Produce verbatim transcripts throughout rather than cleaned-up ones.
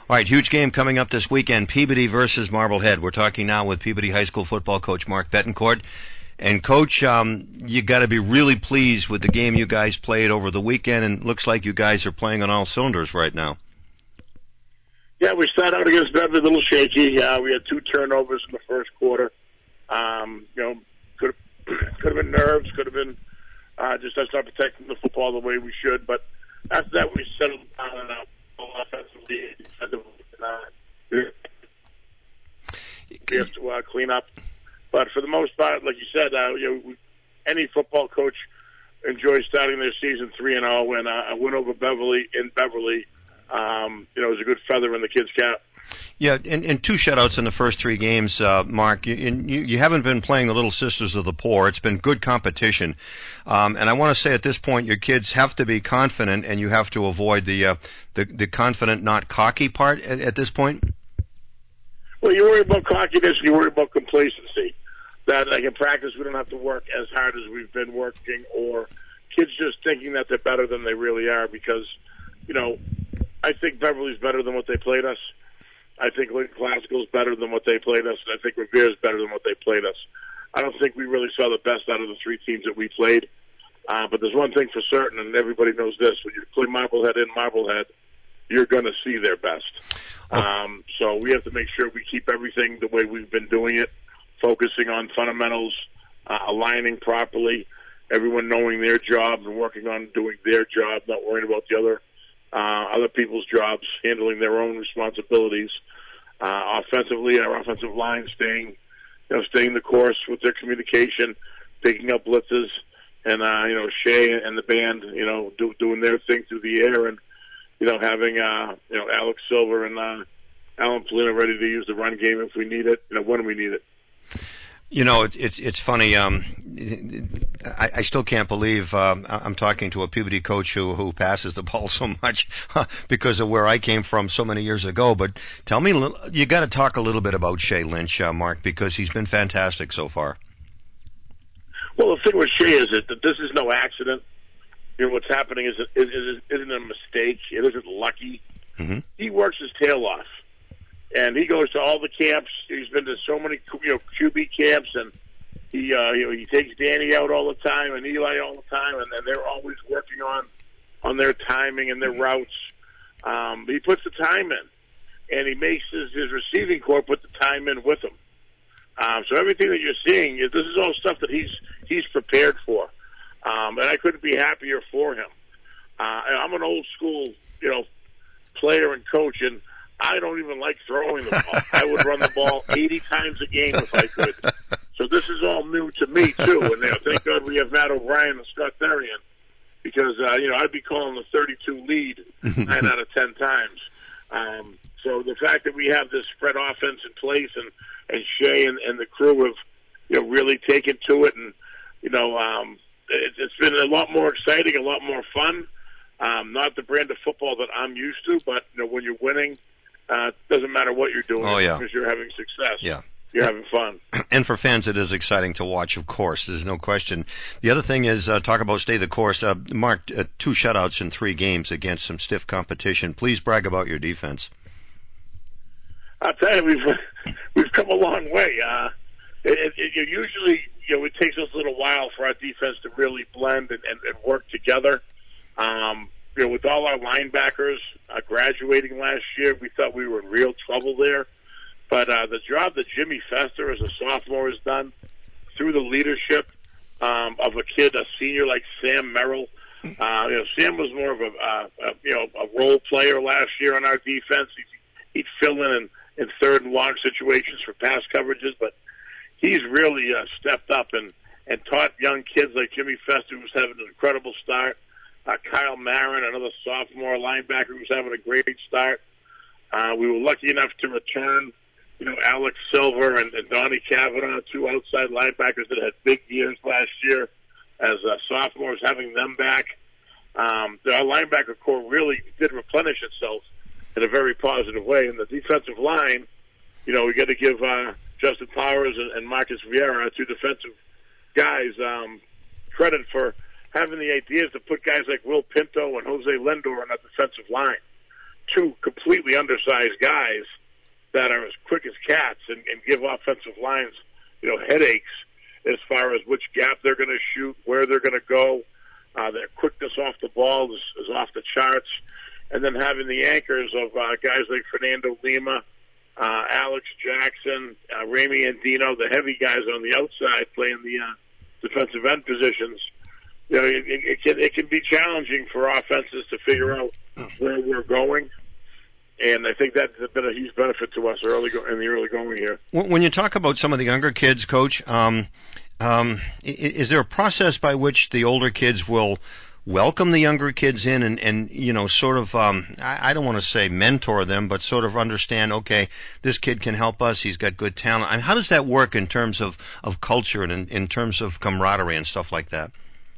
All right, huge game coming up this weekend, Peabody versus Marblehead. We're talking now with Peabody High School football coach Mark Betancourt. And, Coach, um, you got to be really pleased with the game you guys played over the weekend, and it looks like you guys are playing on all cylinders right now. Yeah, we started out against Beverly a little shaky. Uh, we had two turnovers in the first quarter. Um, you know, could could have been nerves, could have been uh, just us not protecting the football the way we should. But after that, we settled down and uh, offensively, defensively, and, uh, we have to uh, clean up. But for the most part, like you said, uh, you know, we, any football coach enjoys starting their season three and zero, and uh, a win over Beverly in Beverly, um, you know, is a good feather in the kid's cap. Yeah, and, and two shutouts in the first three games, uh, Mark. You, you, you haven't been playing the Little Sisters of the Poor. It's been good competition. Um, and I want to say at this point, your kids have to be confident, and you have to avoid the uh, the, the confident, not cocky part at, at this point. Well, you worry about cockiness, you worry about complacency. That, like in practice, we don't have to work as hard as we've been working, or kids just thinking that they're better than they really are because, you know, I think Beverly's better than what they played us. I think Lincoln Classical's better than what they played us, and I think Revere's better than what they played us. I don't think we really saw the best out of the three teams that we played. Uh, but there's one thing for certain, and everybody knows this: when you play Marblehead in Marblehead, you're going to see their best. Okay. Um, so we have to make sure we keep everything the way we've been doing it, focusing on fundamentals, uh, aligning properly, everyone knowing their job and working on doing their job, not worrying about the other uh, other people's jobs, handling their own responsibilities. Uh, offensively, our offensive line staying, you know, staying the course with their communication, picking up blitzes, and uh, you know, Shea and the band, you know, do, doing their thing through the air, and you know, having uh, you know, Alex Silver and uh, Alan Polino ready to use the run game if we need it, you know, when we need it. You know, it's it's it's funny. Um, I, I still can't believe um, I'm talking to a Peabody coach who who passes the ball so much because of where I came from so many years ago. But tell me, you got to talk a little bit about Shea Lynch, uh, Mark, because he's been fantastic so far. Well, the thing with Shea is that this is no accident. You know, what's happening is it isn't a mistake. It isn't lucky. Mm-hmm. He works his tail off. And he goes to all the camps. He's been to so many, you know, Q B camps, and he, uh, you know, he takes Danny out all the time and Eli all the time, and, and they're always working on, on their timing and their routes. Um, he puts the time in, and he makes his, his receiving corps put the time in with him. Um, so everything that you're seeing, this is all stuff that he's he's prepared for, um, and I couldn't be happier for him. Uh, I'm an old school, you know, player and coach, and I don't even like throwing the ball. I would run the ball eighty times a game if I could. So this is all new to me, too. And you know, thank God we have Matt O'Brien and Scott Therian because, uh, you know, I'd be calling the thirty-two lead nine out of ten times. Um, so the fact that we have this spread offense in place and, and Shea and, and the crew have, you know, really taken to it. And, you know, um, it, it's been a lot more exciting, a lot more fun. Um, not the brand of football that I'm used to, but, you know, when you're winning, Uh, doesn't matter what you're doing, oh, yeah. because you're having success. Yeah. You're having fun. And for fans, it is exciting to watch, of course. There's no question. The other thing is, uh, talk about stay the course. Uh, Mark, uh, two shutouts in three games against some stiff competition. Please brag about your defense. I'll tell you, we've, we've come a long way. Uh, it, it, it usually, you know, it takes us a little while for our defense to really blend and, and, and work together. Um, You know, with all our linebackers uh, graduating last year, we thought we were in real trouble there. But uh, the job that Jimmy Fester as a sophomore has done through the leadership um, of a kid, a senior like Sam Merrill. Uh, you know, Sam was more of a, uh, a you know a role player last year on our defense. He'd, he'd fill in, in in third and long situations for pass coverages, but he's really uh, stepped up and and taught young kids like Jimmy Fester, who's having an incredible start. Uh, Kyle Marin, another sophomore linebacker who's having a great start. Uh, we were lucky enough to return, you know, Alex Silver and, and Donnie Kavanaugh, two outside linebackers that had big years last year as uh, sophomores, having them back. Um, our linebacker core really did replenish itself in a very positive way. And the defensive line, you know, we got to give uh, Justin Powers and, and Marcus Vieira, our two defensive guys, um, credit for having the ideas to put guys like Will Pinto and Jose Lindor on that defensive line. two completely undersized guys that are as quick as cats and, and give offensive lines, you know, headaches as far as which gap they're going to shoot, where they're going to go. Uh, their quickness off the ball is, is off the charts. And then having the anchors of uh, guys like Fernando Lima, uh, Alex Jackson, uh, Ramy Andino, the heavy guys on the outside playing the uh, defensive end positions. You know, it, it, it can it can be challenging for offenses to figure out where we're going. And I think that's been a huge benefit to us early go- in the early going here. When you talk about some of the younger kids, Coach, um, um, is there a process by which the older kids will welcome the younger kids in and, and you know, sort of, um, I, I don't want to say mentor them, but sort of understand, okay, this kid can help us, he's got good talent. I mean, how does that work in terms of, of culture and in, in terms of camaraderie and stuff like that?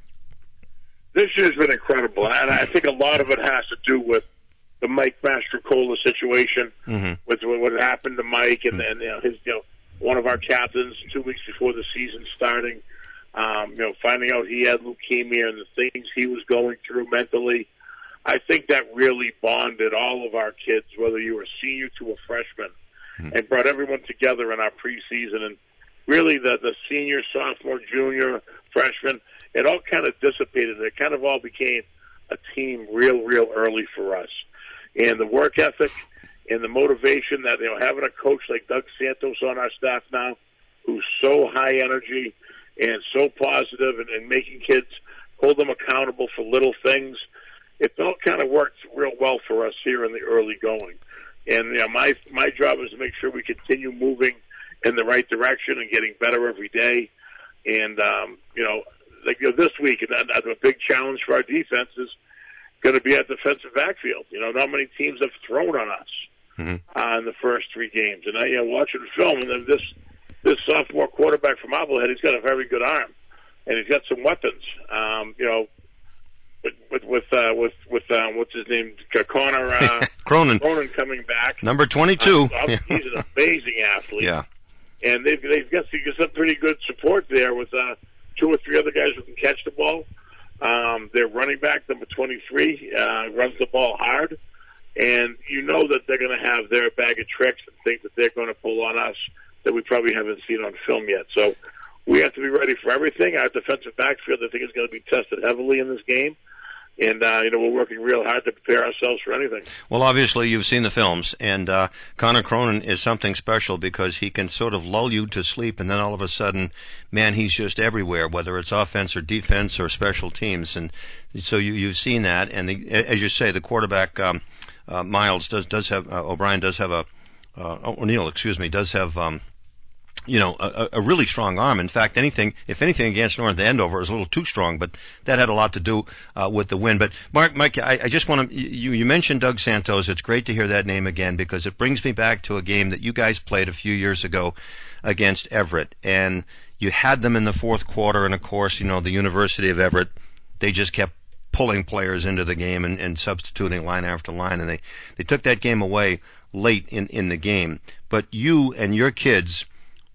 This year's been incredible, and I think a lot of it has to do with the Mike Mastrocola situation, mm-hmm. with what happened to Mike, and then, you know, his, you know, one of our captains two weeks before the season starting, um, you know, finding out he had leukemia and the things he was going through mentally. I think that really bonded all of our kids, whether you were a senior to a freshman, mm-hmm. and brought everyone together in our preseason. And really, the the senior, sophomore, junior, freshman, it all kind of dissipated. It kind of all became a team real, real early for us. And the work ethic and the motivation that, you know, having a coach like Doug Santos on our staff now, who's so high energy and so positive and, and making kids hold them accountable for little things, it all kind of worked real well for us here in the early going. And, you know, my my job is to make sure we continue moving in the right direction and getting better every day. And, um, you know, like, you know, this week, and that's a big challenge for our defense is going to be at defensive backfield. You know, not many teams have thrown on us mm-hmm. uh, in the first three games. And I, you know, watching film, and then this this sophomore quarterback from Marblehead, he's got a very good arm, and he's got some weapons. Um, you know, with with with uh, with, with uh, what's his name, Connor uh, Cronin. Cronin coming back, number twenty-two. Uh, he's an amazing athlete. Yeah, and they've they've got some pretty good support there with uh, two or three other guys who can catch the ball. Um, their running back, number twenty-three, uh, runs the ball hard, and you know that they're going to have their bag of tricks and things that they're going to pull on us that we probably haven't seen on film yet. So we have to be ready for everything. Our defensive backfield, I think, is going to be tested heavily in this game. And, uh, you know, we're working real hard to prepare ourselves for anything. Well, obviously, you've seen the films, and uh, Connor Cronin is something special because he can sort of lull you to sleep, and then all of a sudden, man, he's just everywhere, whether it's offense or defense or special teams. And so you, you've seen that. And the, as you say, the quarterback, um, uh, Miles, does, does have, uh, O'Brien does have a, uh, O'Neill, excuse me, does have, um, you know, a, a really strong arm. In fact, anything, if anything against North Andover is a little too strong, but that had a lot to do uh, with the win. But Mark, Mike, I, I just want to, you, you mentioned Doug Santos. It's great to hear that name again because it brings me back to a game that you guys played a few years ago against Everett. And you had them in the fourth quarter, and of course, you know, the University of Everett, they just kept pulling players into the game and, and substituting line after line, and they, they took that game away late in, in the game. But you and your kids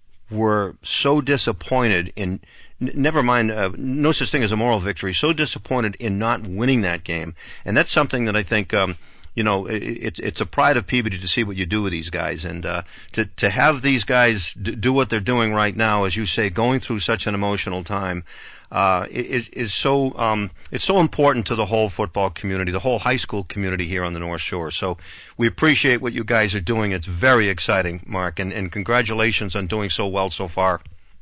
were so disappointed in, never mind, uh, no such thing as a moral victory, so disappointed in not winning that game. And that's something that I think, um, you know, it, it's it's a pride of Peabody to see what you do with these guys. And uh, to, to have these guys d- do what they're doing right now, as you say, going through such an emotional time, uh, is, is so, um, it's so important to the whole football community, the whole high school community here on the North Shore. So we appreciate what you guys are doing. It's very exciting, Mark, and, and congratulations on doing so well so far.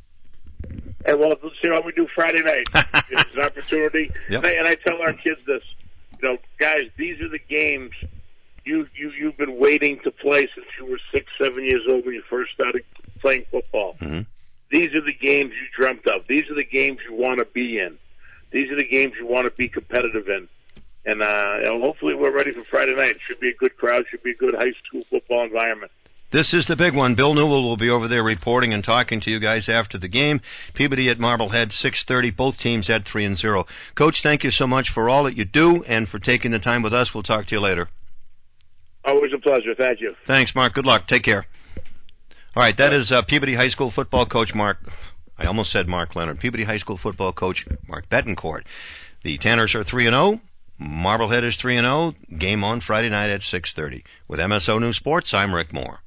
And well, let's see what we do Friday night. It's an opportunity. Yep. And, I, and I tell our kids this, you know, guys, these are the games you, you, you've been waiting to play since you were six, seven years old when you first started playing football. Mm-hmm. These are the games you dreamt of. These are the games you want to be in. These are the games you want to be competitive in. And uh, you know, hopefully we're ready for Friday night. It should be a good crowd. Should be a good high school football environment. This is the big one. Bill Newell will be over there reporting and talking to you guys after the game. Peabody at Marblehead, six thirty. Both teams at three and zero. Coach, thank you so much for all that you do and for taking the time with us. We'll talk to you later. Always a pleasure. Thank you. Thanks, Mark. Good luck. Take care. All right, that is uh, Peabody High School football coach Mark. I almost said Mark Leonard. Peabody High School football coach Mark Betancourt. The Tanners are three and zero. Marblehead is three and oh. Game on Friday night at six thirty. With M S O News Sports, I'm Rick Moore.